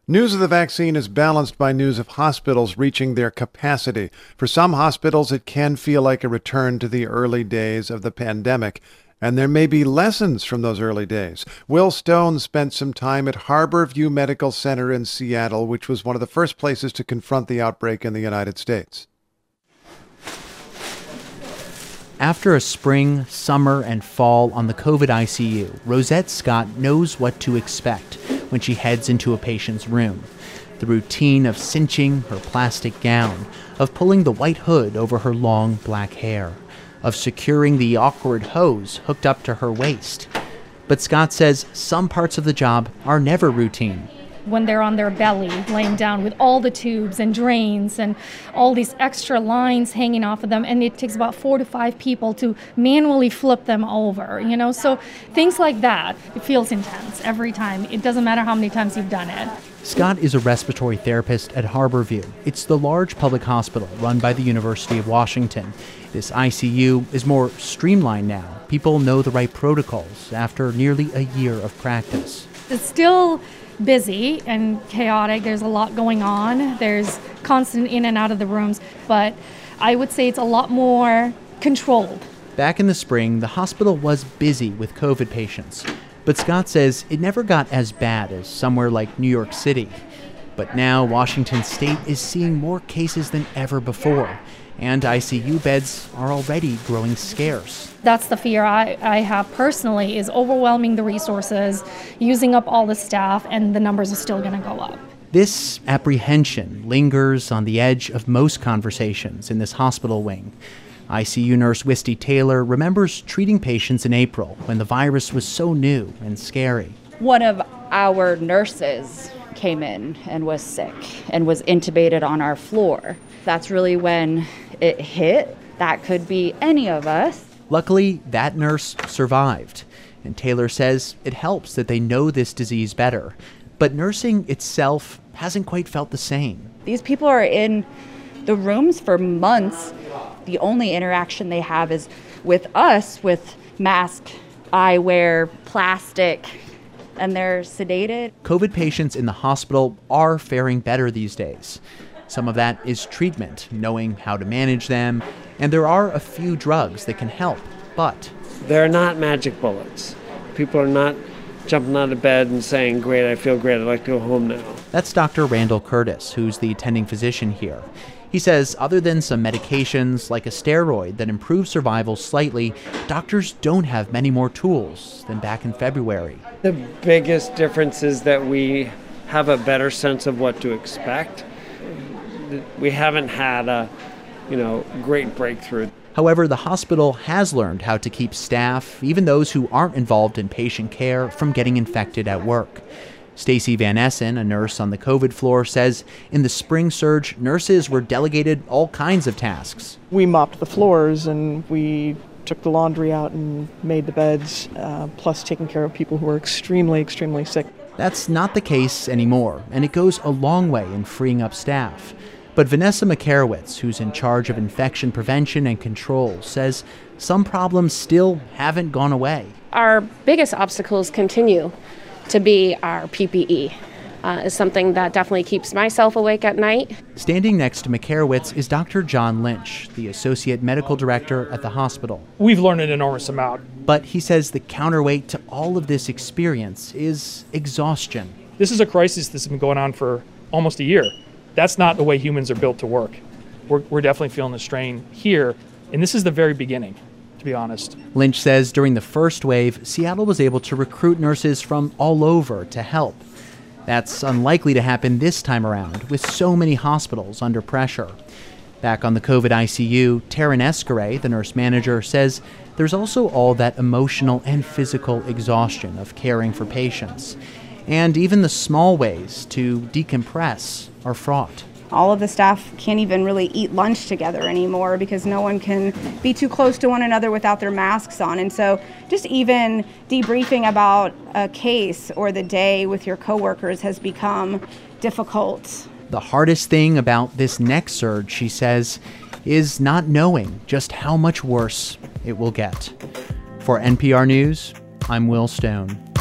News of the vaccine is balanced by news of hospitals reaching their capacity. For some hospitals, it can feel like a return to the early days of the pandemic, and there may be lessons from those early days. Will Stone spent some time at Harborview Medical Center in Seattle, which was one of the first places to confront the outbreak in the United States. After a spring, summer, and fall on the COVID ICU, Rosette Scott knows what to expect when she heads into a patient's room. The routine of cinching her plastic gown, of pulling the white hood over her long black hair, of securing the awkward hose hooked up to her waist. But Scott says some parts of the job are never routine. When they're on their belly, laying down with all the tubes and drains and all these extra lines hanging off of them, and it takes about 4 to 5 people to manually flip them over, so things like that. It feels intense every time. It doesn't matter how many times you've done it. Scott is a respiratory therapist at Harborview. It's the large public hospital run by the University of Washington. This ICU is more streamlined now. People know the right protocols after nearly a year of practice. It's still busy and chaotic. There's a lot going on. There's constant in and out of the rooms, but I would say it's a lot more controlled. Back in the spring, the hospital was busy with COVID patients, but Scott says it never got as bad as somewhere like New York City. But now Washington State is seeing more cases than ever before, and ICU beds are already growing scarce. That's the fear I have personally, is overwhelming the resources, using up all the staff, and the numbers are still going to go up. This apprehension lingers on the edge of most conversations in this hospital wing. ICU nurse Wisty Taylor remembers treating patients in April when the virus was so new and scary. One of our nurses came in and was sick and was intubated on our floor. That's really when it hit. That could be any of us. Luckily, that nurse survived, and Taylor says it helps that they know this disease better. But nursing itself hasn't quite felt the same. These people are in the rooms for months. The only interaction they have is with us, with mask, eyewear, plastic, and they're sedated. COVID patients in the hospital are faring better these days. Some of that is treatment, knowing how to manage them, and there are a few drugs that can help, but they're not magic bullets. People are not jumping out of bed and saying, great, I feel great, I'd like to go home now. That's Dr. Randall Curtis, who's the attending physician here. He says other than some medications like a steroid that improves survival slightly, doctors don't have many more tools than back in February. The biggest difference is that we have a better sense of what to expect. We haven't had a, great breakthrough. However, the hospital has learned how to keep staff, even those who aren't involved in patient care, from getting infected at work. Stacey Van Essen, a nurse on the COVID floor, says in the spring surge, nurses were delegated all kinds of tasks. We mopped the floors and we took the laundry out and made the beds, plus taking care of people who were extremely, extremely sick. That's not the case anymore, and it goes a long way in freeing up staff. But Vanessa Makarowicz, who's in charge of infection prevention and control, says some problems still haven't gone away. Our biggest obstacles continue to be our PPE. Is something that definitely keeps myself awake at night. Standing next to Makarowicz is Dr. John Lynch, the Associate Medical Director at the hospital. We've learned an enormous amount. But he says the counterweight to all of this experience is exhaustion. This is a crisis that's been going on for almost a year. That's not the way humans are built to work. We're definitely feeling the strain here, and this is the very beginning, to be honest. Lynch says during the first wave, Seattle was able to recruit nurses from all over to help. That's unlikely to happen this time around, with so many hospitals under pressure. Back on the COVID ICU, Taryn Escaray, the nurse manager, says there's also all that emotional and physical exhaustion of caring for patients. And even the small ways to decompress are fraught. All of the staff can't even really eat lunch together anymore because no one can be too close to one another without their masks on. And so just even debriefing about a case or the day with your coworkers has become difficult. The hardest thing about this next surge, she says, is not knowing just how much worse it will get. For NPR News, I'm Will Stone.